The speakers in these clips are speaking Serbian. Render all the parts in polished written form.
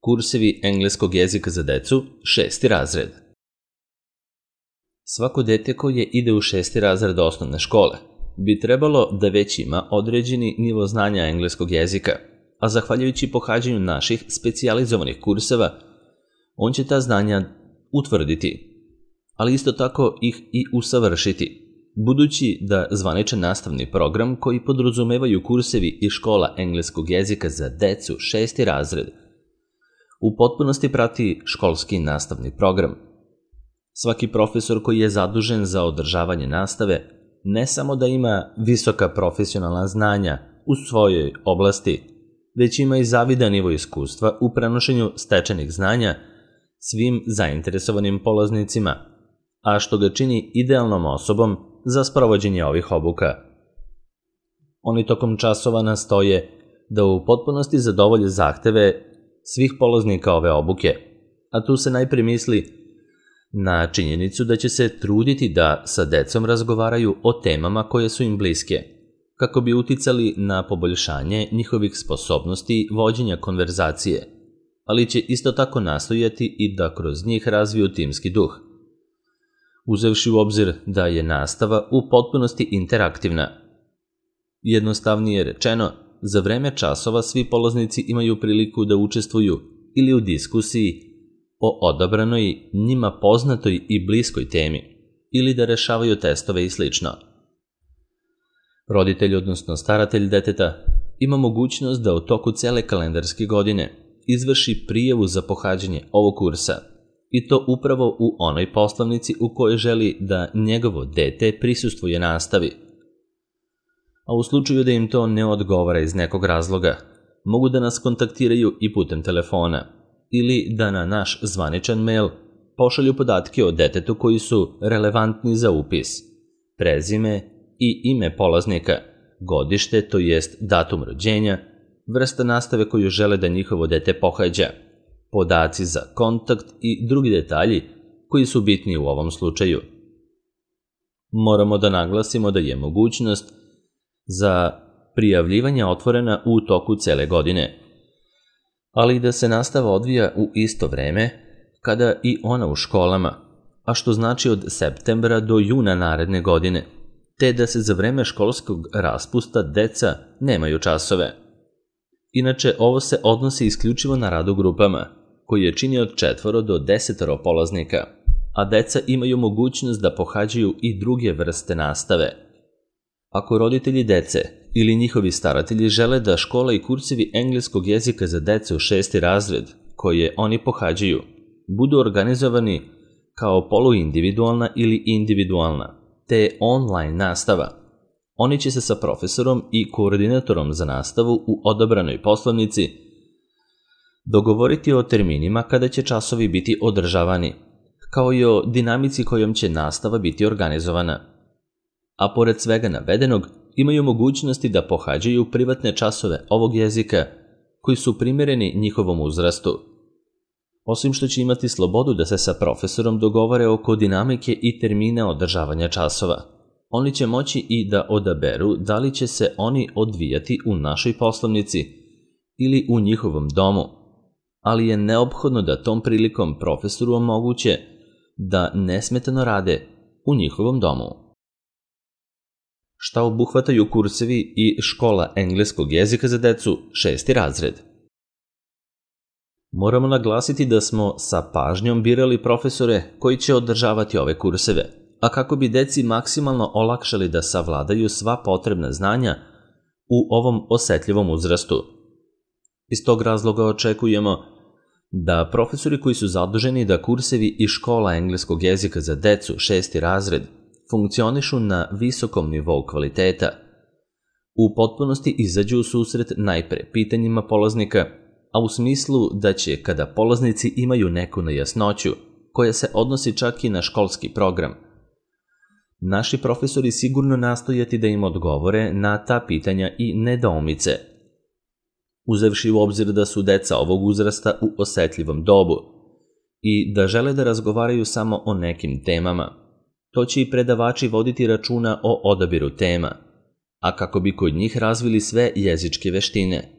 Kursevi engleskog jezika za decu, 6. razred. Svako dete koje ide u 6. razred osnovne škole bi trebalo da već ima određeni nivo znanja engleskog jezika, a zahvaljujući pohađanju naših specijalizovanih kurseva, on će ta znanja utvrditi, ali isto tako ih i usavršiti, budući da zvaničan nastavni program koji podrazumevaju kursevi iz škola engleskog jezika za decu 6. razred u potpunosti prati školski nastavni program. Svaki profesor koji je zadužen za održavanje nastave ne samo da ima visoka profesionalna znanja u svojoj oblasti, već ima i zavidan nivo iskustva u prenošenju stečenih znanja svim zainteresovanim polaznicima, a što ga čini idealnom osobom za sprovođenje ovih obuka. Oni tokom časova nastoje da u potpunosti zadovolje zahteve svih polaznika ove obuke, a tu se najpre misli na činjenicu da će se truditi da sa decom razgovaraju o temama koje su im bliske, kako bi uticali na poboljšanje njihovih sposobnosti vođenja konverzacije, ali će isto tako nastojati i da kroz njih razviju timski duh. Uzevši u obzir da je nastava u potpunosti interaktivna. Jednostavnije rečeno, za vreme časova svi polaznici imaju priliku da učestvuju ili u diskusiji o odabranoj, njima poznatoj i bliskoj temi, ili da rešavaju testove i sl. Roditelj, odnosno staratelj deteta, ima mogućnost da u toku cele kalendarske godine izvrši prijavu za pohađanje ovog kursa, i to upravo u onoj poslovnici u kojoj želi da njegovo dete prisustvuje nastavi. A u slučaju da im to ne odgovara iz nekog razloga, mogu da nas kontaktiraju i putem telefona ili da na naš zvaničan mail pošalju podatke o detetu koji su relevantni za upis, prezime i ime polaznika, godište, to jest datum rođenja, vrsta nastave koju žele da njihovo dete pohađa, podaci za kontakt i drugi detalji koji su bitni u ovom slučaju. Moramo da naglasimo da je mogućnost za prijavljivanje otvorena u toku cele godine, ali i da se nastava odvija u isto vreme kada i ona u školama, a što znači od septembra do juna naredne godine, te da se za vreme školskog raspusta deca nemaju časove. Inače, ovo se odnosi isključivo na rad u grupama, koji je čini od 4 do 10 polaznika, a deca imaju mogućnost da pohađaju i druge vrste nastave. Ako roditelji dece ili njihovi staratelji žele da škola i kursevi engleskog jezika za decu 6. razred, koje oni pohađaju, budu organizovani kao poluindividualna ili individualna, te online nastava, oni će se sa profesorom i koordinatorom za nastavu u odabranoj poslovnici dogovoriti o terminima kada će časovi biti održavani, kao i o dinamici kojom će nastava biti organizovana. A pored svega navedenog, imaju mogućnosti da pohađaju privatne časove ovog jezika koji su primereni njihovom uzrastu. Osim što će imati slobodu da se sa profesorom dogovore oko dinamike i termina održavanja časova, oni će moći i da odaberu da li će se oni odvijati u našoj poslovnici ili u njihovom domu, ali je neophodno da tom prilikom profesoru omoguće da nesmetano rade u njihovom domu. Šta obuhvataju kursevi i škola engleskog jezika za decu 6. razred? Moramo naglasiti da smo sa pažnjom birali profesore koji će održavati ove kurseve, a kako bi deci maksimalno olakšali da savladaju sva potrebna znanja u ovom osetljivom uzrastu. Iz tog razloga očekujemo da profesori koji su zaduženi da kursevi i škola engleskog jezika za decu 6. razred funkcionišu na visokom nivou kvaliteta, u potpunosti izađu u susret najpre pitanjima polaznika, a u smislu da će kada polaznici imaju neku nejasnoću, koja se odnosi čak i na školski program, naši profesori sigurno nastojati da im odgovore na ta pitanja i nedoumice. Uzevši u obzir da su deca ovog uzrasta u osetljivom dobu i da žele da razgovaraju samo o nekim temama, to će i predavači voditi računa o odabiru tema, a kako bi kod njih razvili sve jezičke veštine,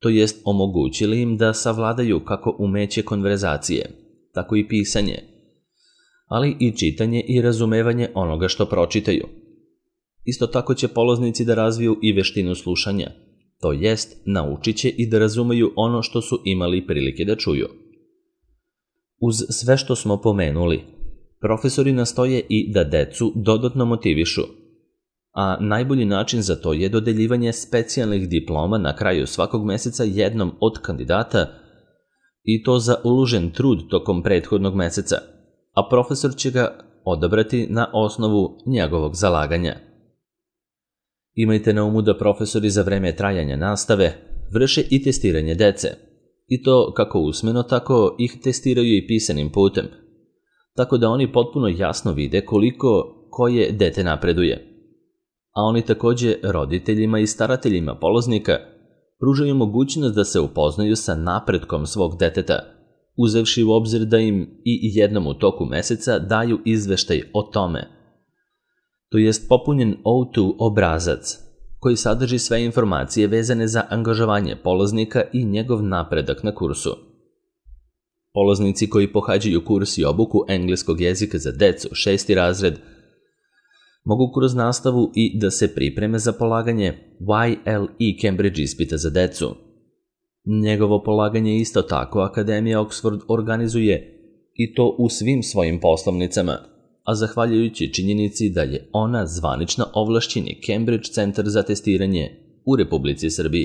to jest omogućili im da savladaju kako umeće konverzacije, tako i pisanje, ali i čitanje i razumevanje onoga što pročitaju. Isto tako će polaznici da razviju i veštinu slušanja, to jest naučit će i da razumeju ono što su imali prilike da čuju. Uz sve što smo pomenuli, profesori nastoje i da decu dodatno motivišu, a najbolji način za to je dodeljivanje specijalnih diploma na kraju svakog meseca jednom od kandidata i to za uložen trud tokom prethodnog meseca, a profesor će ga odabrati na osnovu njegovog zalaganja. Imajte na umu da profesori za vreme trajanja nastave vrše i testiranje dece, i to kako usmeno, tako ih testiraju i pisanim putem, tako da oni potpuno jasno vide koliko koje dete napreduje. A oni takođe roditeljima i starateljima polaznika pružaju mogućnost da se upoznaju sa napretkom svog deteta, uzevši u obzir da im i jednom u toku meseca daju izveštaj o tome. To jest popunjen O2 obrazac, koji sadrži sve informacije vezane za angažovanje polaznika i njegov napredak na kursu. Polaznici koji pohađaju kurs i obuku engleskog jezika za decu 6. razred mogu kroz nastavu i da se pripreme za polaganje YLE Cambridge ispita za decu. Njegovo polaganje isto tako Akademija Oxford organizuje i to u svim svojim poslovnicama, a zahvaljujući činjenici da je ona zvanično ovlašćeni Cambridge centar za testiranje u Republici Srbiji.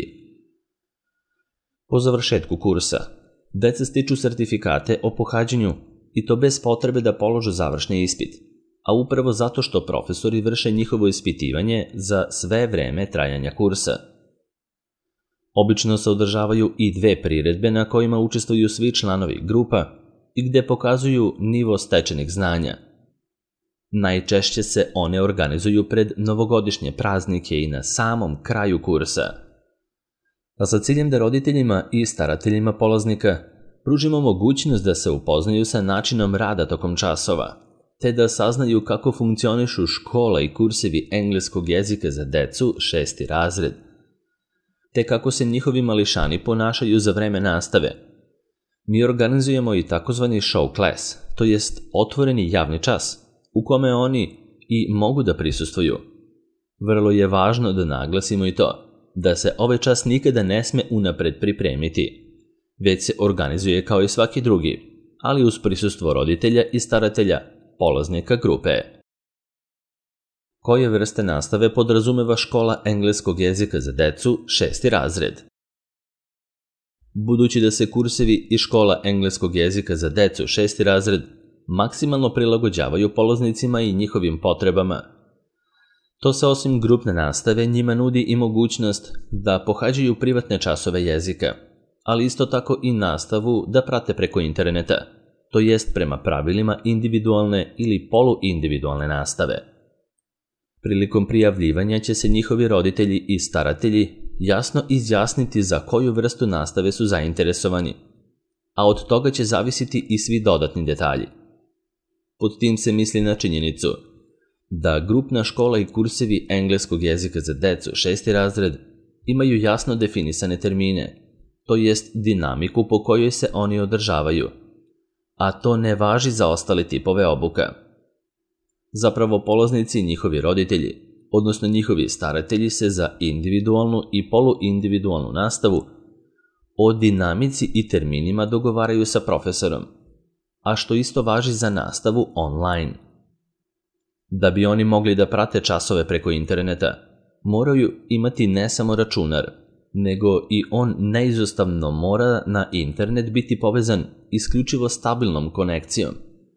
Po završetku kursa, deca stiču sertifikate o pohađanju i to bez potrebe da položu završni ispit, a upravo zato što profesori vrše njihovo ispitivanje za sve vreme trajanja kursa. Obično se održavaju i 2 priredbe na kojima učestvuju svi članovi grupa i gde pokazuju nivo stečenih znanja. Najčešće se one organizuju pred novogodišnje praznike i na samom kraju kursa, a sa ciljem da roditeljima i starateljima polaznika pružimo mogućnost da se upoznaju sa načinom rada tokom časova, te da saznaju kako funkcionišu škola i kursevi engleskog jezika za decu 6. razred, te kako se njihovi mališani ponašaju za vreme nastave. Mi organizujemo i takozvani show class, to jest otvoreni javni čas, u kome oni i mogu da prisustvuju. Vrlo je važno da naglasimo i to, da se ovaj čas nikada ne sme unapred pripremiti, već se organizuje kao i svaki drugi, ali uz prisustvo roditelja i staratelja, polaznika grupe. Koje vrste nastave podrazumeva škola engleskog jezika za decu 6. razred? Budući da se kursevi i škola engleskog jezika za decu 6. razred maksimalno prilagođavaju polaznicima i njihovim potrebama, to se osim grupne nastave njima nudi i mogućnost da pohađaju privatne časove jezika, ali isto tako i nastavu da prate preko interneta, to jest prema pravilima individualne ili poluindividualne nastave. Prilikom prijavljivanja će se njihovi roditelji i staratelji jasno izjasniti za koju vrstu nastave su zainteresovani, a od toga će zavisiti i svi dodatni detalji. Pod tim se misli na činjenicu da grupna škola i kursevi engleskog jezika za decu 6. razred imaju jasno definisane termine, to jest dinamiku po kojoj se oni održavaju, a to ne važi za ostale tipove obuka. Zapravo polaznici i njihovi roditelji, odnosno njihovi staratelji se za individualnu i poluindividualnu nastavu o dinamici i terminima dogovaraju sa profesorom, a što isto važi za nastavu online. Da bi oni mogli da prate časove preko interneta, moraju imati ne samo računar, nego i on neizostavno mora na internet biti povezan isključivo stabilnom konekcijom,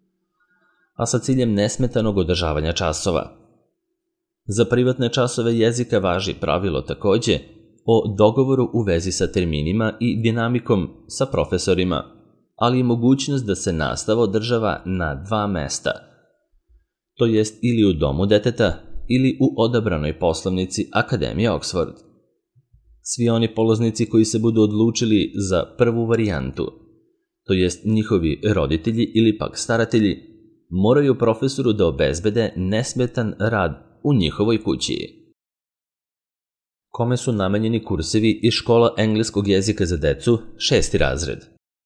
a sa ciljem nesmetanog održavanja časova. Za privatne časove jezika važi pravilo takođe o dogovoru u vezi sa terminima i dinamikom sa profesorima, ali i mogućnost da se nastava održava na 2 mesta, to jest ili u domu deteta ili u odabranoj poslovnici Akademije Oxford. Svi oni polaznici koji se budu odlučili za prvu varijantu, to jest njihovi roditelji ili pak staratelji, moraju profesoru da obezbede nesmetan rad u njihovoj kući. Kome su namenjeni kursevi iz škola engleskog jezika za decu 6. razred?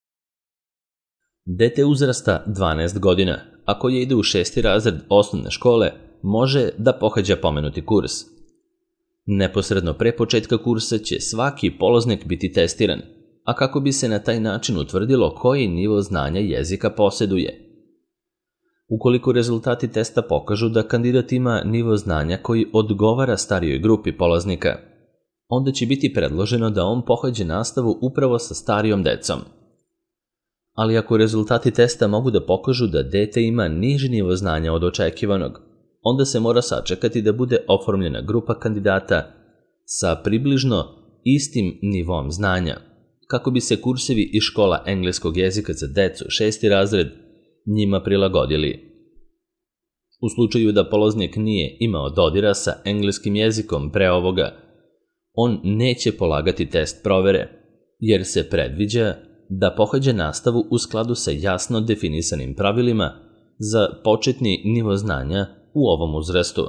Dete uzrasta 12 godina, a koje ide u 6. razred osnovne škole, može da pohađa pomenuti kurs. Neposredno pre početka kursa će svaki polaznik biti testiran, a kako bi se na taj način utvrdilo koji nivo znanja jezika poseduje. Ukoliko rezultati testa pokažu da kandidat ima nivo znanja koji odgovara starijoj grupi polaznika, onda će biti predloženo da on pohađa nastavu upravo sa starijom decom. Ali ako rezultati testa mogu da pokažu da dete ima niži nivo znanja od očekivanog, onda se mora sačekati da bude oformljena grupa kandidata sa približno istim nivom znanja, kako bi se kursevi iz škola engleskog jezika za decu 6. razred njima prilagodili. U slučaju da polaznik nije imao dodira sa engleskim jezikom pre ovoga, on neće polagati test provere, jer se predviđa da pohađa nastavu u skladu sa jasno definisanim pravilima za početni nivo znanja u ovom uzrastu.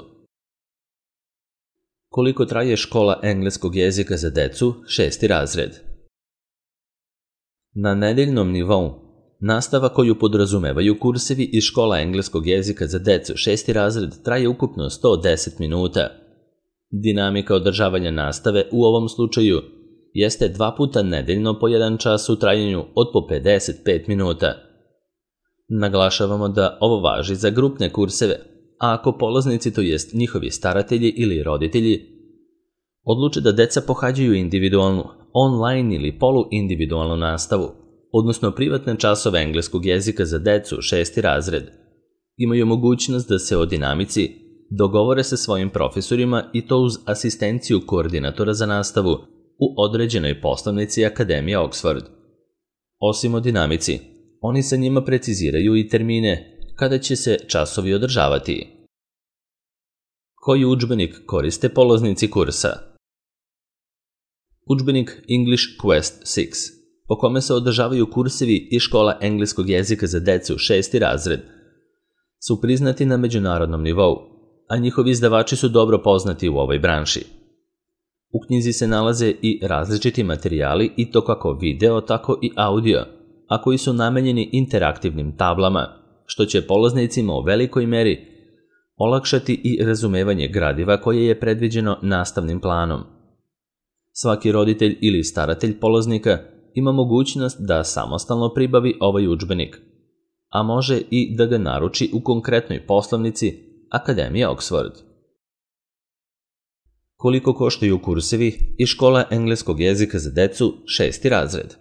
Koliko traje škola engleskog jezika za decu 6. razred? Na nedeljnom nivou, nastava koju podrazumevaju kursevi iz škola engleskog jezika za decu 6. razred traje ukupno 110 minuta. Dinamika održavanja nastave u ovom slučaju jeste 2 puta nedeljno po 1 čas u trajanju od po 55 minuta. Naglašavamo da ovo važi za grupne kurseve, a ako polaznici, to jest njihovi staratelji ili roditelji, odluče da deca pohađaju individualnu, online ili poluindividualnu nastavu, odnosno privatne časove engleskog jezika za decu 6. razred, imaju mogućnost da se o dinamici dogovore sa svojim profesorima i to uz asistenciju koordinatora za nastavu u određenoj poslovnici Akademije Oxford. Osim o dinamici, oni sa njima preciziraju i termine kada će se časovi održavati. Koji udžbenik koriste polaznici kursa? Udžbenik English Quest 6, po kome se održavaju kursevi iz škola engleskog jezika za decu 6. razred, su priznati na međunarodnom nivou, a njihovi izdavači su dobro poznati u ovoj branši. U knjizi se nalaze i različiti materijali i to kako video, tako i audio, a koji su namenjeni interaktivnim tablama, što će polaznicima u velikoj meri olakšati i razumevanje gradiva koje je predviđeno nastavnim planom. Svaki roditelj ili staratelj polaznika ima mogućnost da samostalno pribavi ovaj udžbenik, a može i da ga naruči u konkretnoj poslovnici Akademije Oxford. Koliko koštaju kursevi iz škola engleskog jezika za decu 6. razred?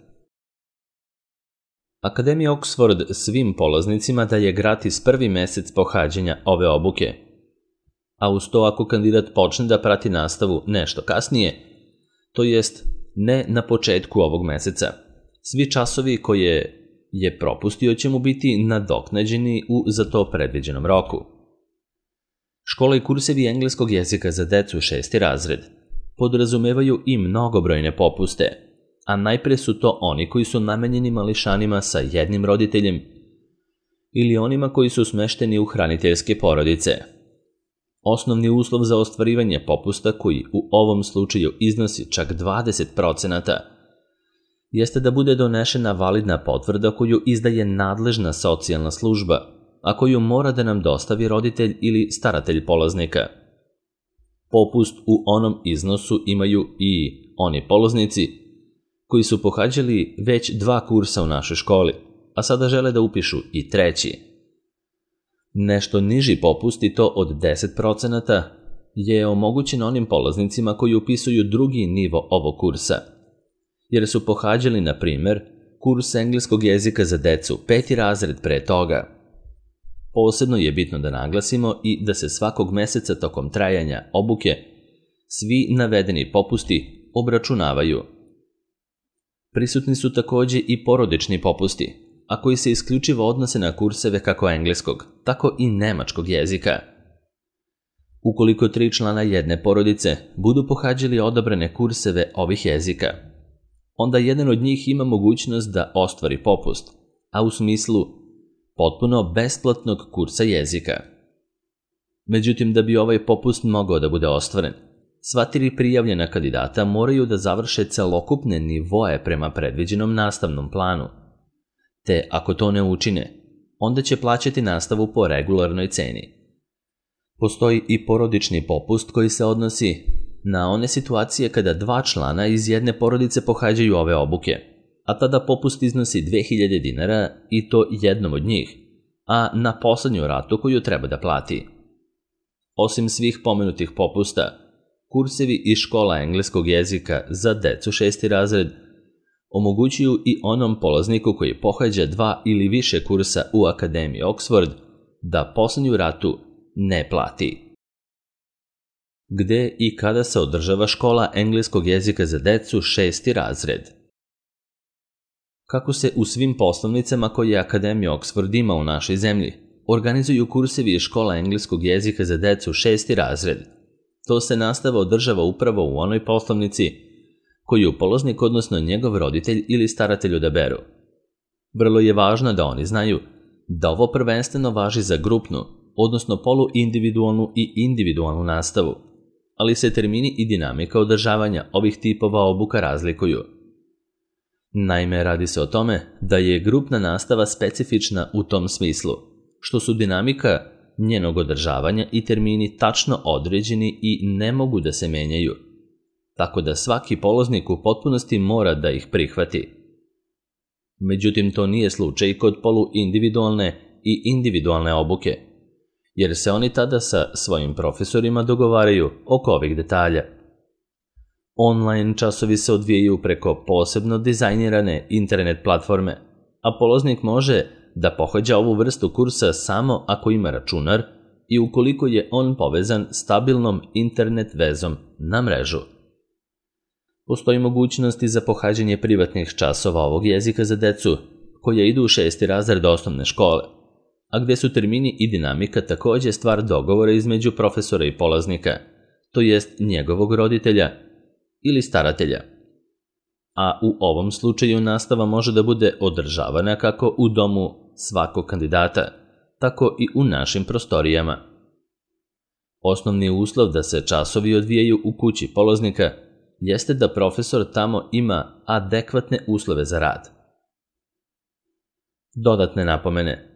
Akademija Oxford svim polaznicima daje gratis prvi mesec pohađanja ove obuke, a uz to ako kandidat počne da prati nastavu nešto kasnije, to jest ne na početku ovog meseca, svi časovi koje je propustio će mu biti nadoknađeni u za to predviđenom roku. Škola i kursevi engleskog jezika za decu 6. razred podrazumevaju i mnogobrojne popuste, a najpre su to oni koji su namenjeni mališanima sa jednim roditeljem ili onima koji su smešteni u hraniteljske porodice. Osnovni uslov za ostvarivanje popusta, koji u ovom slučaju iznosi čak 20%, jeste da bude donešena validna potvrda koju izdaje nadležna socijalna služba, a koju mora da nam dostavi roditelj ili staratelj polaznika. Popust u onom iznosu imaju i oni polaznici koji su pohađali već 2 kursa u našoj školi, a sada žele da upišu i 3. Nešto niži popust, i to od 10%, je omogućen onim polaznicima koji upisuju drugi nivo ovog kursa, jer su pohađali, na primer, kurs engleskog jezika za decu 5. razred pre toga. Posebno je bitno da naglasimo i da se svakog meseca tokom trajanja obuke svi navedeni popusti obračunavaju. Prisutni su takođe i porodični popusti, a koji se isključivo odnose na kurseve kako engleskog, tako i nemačkog jezika. Ukoliko 3 člana jedne porodice budu pohađali odabrane kurseve ovih jezika, onda jedan od njih ima mogućnost da ostvari popust, a u smislu potpuno besplatnog kursa jezika. Međutim, da bi ovaj popust mogao da bude ostvaren, Sva 3 prijavljena kandidata moraju da završe celokupne nivoe prema predviđenom nastavnom planu, te ako to ne učine, onda će plaćati nastavu po regularnoj ceni. Postoji i porodični popust koji se odnosi na one situacije kada 2 člana iz jedne porodice pohađaju ove obuke, a tada popust iznosi 2000 dinara i to jednom od njih, a na poslednju ratu koju treba da plati. Osim svih pomenutih popusta, kursevi iz škola engleskog jezika za decu 6. razred omogućuju i onom polazniku koji pohađa 2 ili više kursa u Akademiji Oxford da poslednju ratu ne plati. Gde i kada se održava škola engleskog jezika za decu 6. razred? Kako se u svim poslovnicama koje Akademija Oxford ima u našoj zemlji organizuju kursevi iz škola engleskog jezika za decu 6. razred, to se nastava održava upravo u onoj poslovnici koju polaznik, odnosno njegov roditelj ili staratelj odaberu. Vrlo je važno da oni znaju da ovo prvenstveno važi za grupnu, odnosno poluindividualnu i individualnu nastavu, ali se termini i dinamika održavanja ovih tipova obuka razlikuju. Naime, radi se o tome da je grupna nastava specifična u tom smislu, što su dinamika njenog održavanja i termini tačno određeni i ne mogu da se menjaju, tako da svaki polaznik u potpunosti mora da ih prihvati. Međutim, to nije slučaj kod poluindividualne i individualne obuke, jer se oni tada sa svojim profesorima dogovaraju oko ovih detalja. Online časovi se odvijaju preko posebno dizajnirane internet platforme, a polaznik može da pohađa ovu vrstu kursa samo ako ima računar i ukoliko je on povezan stabilnom internet vezom na mrežu. Postoji mogućnosti za pohađanje privatnih časova ovog jezika za decu koja idu u 6. razred osnovne škole, a gde su termini i dinamika takođe stvar dogovora između profesora i polaznika, to jest njegovog roditelja ili staratelja. A u ovom slučaju nastava može da bude održavana kako u domu svakog kandidata, tako i u našim prostorijama. Osnovni uslov da se časovi odvijaju u kući polaznika jeste da profesor tamo ima adekvatne uslove za rad. Dodatne napomene.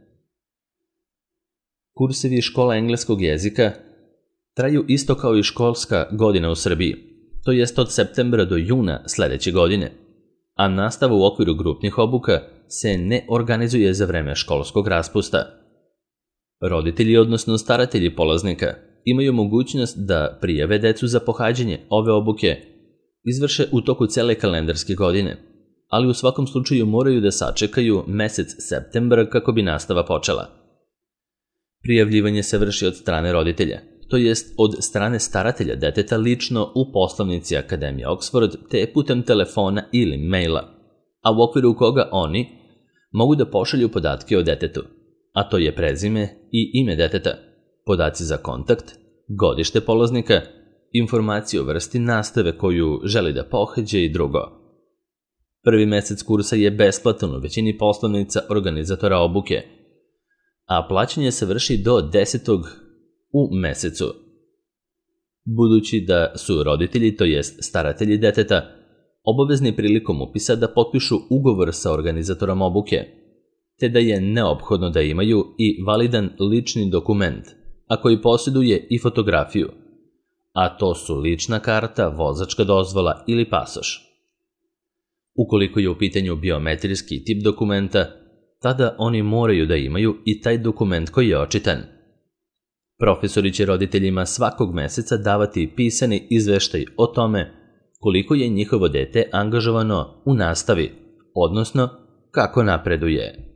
Kursevi škola engleskog jezika traju isto kao i školska godina u Srbiji, to jest od septembra do juna sledeće godine, a nastava u okviru grupnih obuka se ne organizuje za vreme školskog raspusta. Roditelji, odnosno staratelji polaznika, imaju mogućnost da prijave decu za pohađanje ove obuke izvrše u toku cele kalendarske godine, ali u svakom slučaju moraju da sačekaju mesec septembar kako bi nastava počela. Prijavljivanje se vrši od strane roditelja, to jest od strane staratelja deteta lično u poslovnici Akademije Oxford te putem telefona ili maila, a u okviru koga oni mogu da pošalju podatke o detetu, a to je prezime i ime deteta, podaci za kontakt, godište polaznika, informacije o vrsti nastave koju želi da pohađa i drugo. Prvi mesec kursa je besplatan u većini poslovnica organizatora obuke, a plaćanje se vrši do 10. u mesecu. Budući da su roditelji, to jest staratelji deteta, obavezni prilikom upisa da potpišu ugovor sa organizatorom obuke, te da je neophodno da imaju i validan lični dokument, a koji posjeduje i fotografiju, a to su lična karta, vozačka dozvola ili pasoš. Ukoliko je u pitanju biometrijski tip dokumenta, tada oni moraju da imaju i taj dokument koji je očitan. Profesori će roditeljima svakog meseca davati pisani izveštaj o tome koliko je njihovo dete angažovano u nastavi, odnosno kako napreduje.